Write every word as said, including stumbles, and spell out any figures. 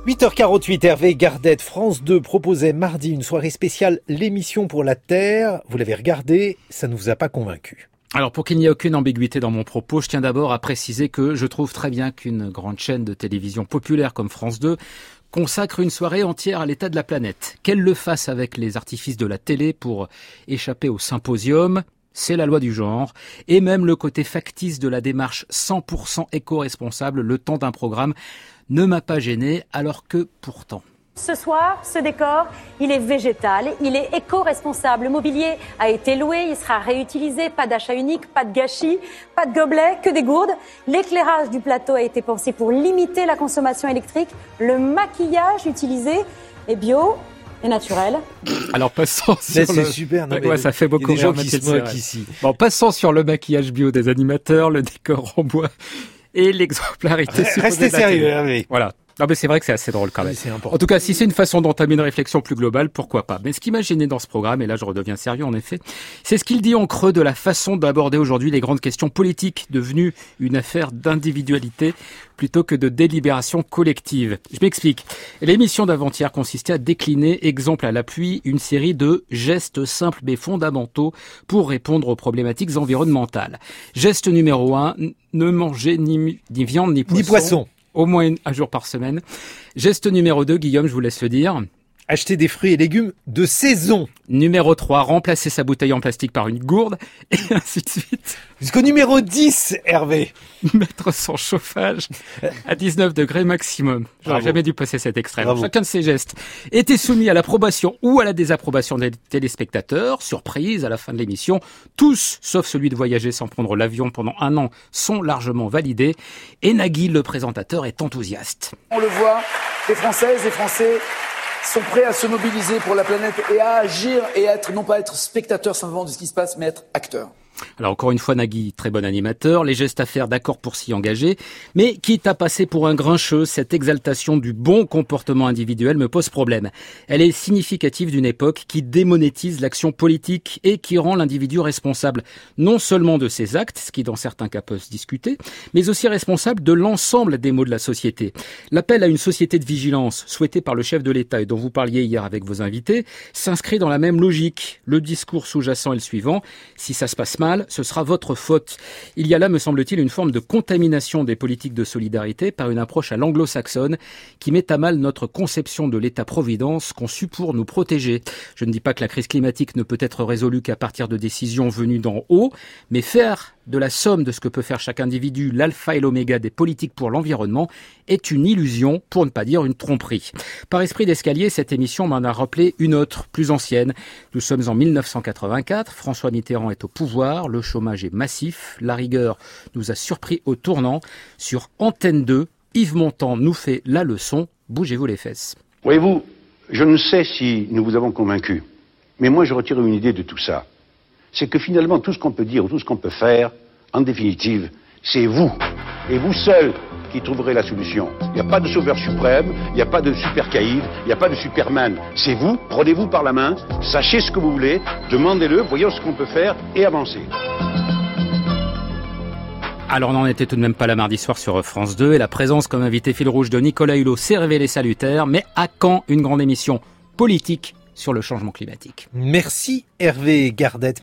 huit heures quarante-huit, Hervé Gardette, France deux proposait mardi une soirée spéciale L'émission pour la Terre. Vous l'avez regardé, ça ne vous a pas convaincu? Alors pour qu'il n'y ait aucune ambiguïté dans mon propos, je tiens d'abord à préciser que je trouve très bien qu'une grande chaîne de télévision populaire comme France deux consacre une soirée entière à l'état de la planète. Qu'elle le fasse avec les artifices de la télé pour échapper au symposium, c'est la loi du genre, et même le côté factice de la démarche cent pour cent éco-responsable le temps d'un programme ne m'a pas gêné, alors que pourtant... Ce soir, ce décor, il est végétal, il est éco-responsable. Le mobilier a été loué, il sera réutilisé, pas d'achat unique, pas de gâchis, pas de gobelets, que des gourdes. L'éclairage du plateau a été pensé pour limiter la consommation électrique. Le maquillage utilisé est bio et naturel. Alors passons sur là, c'est le... super, non, ouais, ouais, ça fait beaucoup rire. Il y a des gens qui se moquent ici. Bon, passons sur le maquillage bio des animateurs, le décor en bois et l'exemplarité. Restez sérieux, Hervé. Voilà. Non mais c'est vrai que c'est assez drôle quand même. Oui, c'est important. En tout cas, si c'est une façon d'entamer une réflexion plus globale, pourquoi pas. Mais ce qui m'a gêné dans ce programme, et là je redeviens sérieux en effet, c'est ce qu'il dit en creux de la façon d'aborder aujourd'hui les grandes questions politiques, devenues une affaire d'individualité plutôt que de délibération collective. Je m'explique. L'émission d'avant-hier consistait à décliner, exemple à l'appui, une série de gestes simples mais fondamentaux pour répondre aux problématiques environnementales. Geste numéro un, ne manger ni, ni viande ni poisson. Ni poisson. Au moins un jour par semaine. Geste numéro deux, Guillaume, je vous laisse le dire. Acheter des fruits et légumes de saison. Numéro trois, remplacer sa bouteille en plastique par une gourde, et ainsi de suite. Jusqu'au numéro dix, Hervé. Mettre son chauffage à dix-neuf degrés maximum. J'aurais Bravo. jamais dû passer cet extrait. Bravo. Chacun de ces gestes était soumis à l'approbation ou à la désapprobation des téléspectateurs. Surprise, à la fin de l'émission, tous, sauf celui de voyager sans prendre l'avion pendant un an, sont largement validés. Et Nagui, le présentateur, est enthousiaste. On le voit, les Françaises et Français sont prêts à se mobiliser pour la planète et à agir et à être, non pas être spectateurs simplement de ce qui se passe, mais être acteurs. Alors encore une fois, Nagui, très bon animateur, les gestes à faire d'accord pour s'y engager, mais quitte à passer pour un grincheux, cette exaltation du bon comportement individuel me pose problème. Elle est significative d'une époque qui démonétise l'action politique et qui rend l'individu responsable non seulement de ses actes, ce qui dans certains cas peut se discuter, mais aussi responsable de l'ensemble des maux de la société. L'appel à une société de vigilance souhaité par le chef de l'État et dont vous parliez hier avec vos invités s'inscrit dans la même logique. Le discours sous-jacent est le suivant: si ça se passe mal, ce sera votre faute. Il y a là, me semble-t-il, une forme de contamination des politiques de solidarité par une approche à l'anglo-saxonne qui met à mal notre conception de l'État-providence conçu pour nous protéger. Je ne dis pas que la crise climatique ne peut être résolue qu'à partir de décisions venues d'en haut, mais faire de la somme de ce que peut faire chaque individu l'alpha et l'oméga des politiques pour l'environnement est une illusion, pour ne pas dire une tromperie. Par esprit d'escalier, cette émission m'en a rappelé une autre, plus ancienne. Nous sommes en mille neuf cent quatre-vingt-quatre, François Mitterrand est au pouvoir, le chômage est massif, la rigueur nous a surpris au tournant. Sur Antenne deux, Yves Montand nous fait la leçon, bougez-vous les fesses. Voyez-vous, je ne sais si nous vous avons convaincu, mais moi je retire une idée de tout ça. C'est que finalement, tout ce qu'on peut dire ou tout ce qu'on peut faire, en définitive, c'est vous, et vous seul, qui trouverez la solution. Il n'y a pas de sauveur suprême, il n'y a pas de super caïd, il n'y a pas de superman. C'est vous, prenez-vous par la main, sachez ce que vous voulez, demandez-le, voyons ce qu'on peut faire et avancez. Alors on n'en était tout de même pas là mardi soir sur France deux, et la présence comme invité fil rouge de Nicolas Hulot s'est révélée salutaire, mais à quand une grande émission politique sur le changement climatique? Merci Hervé Gardette.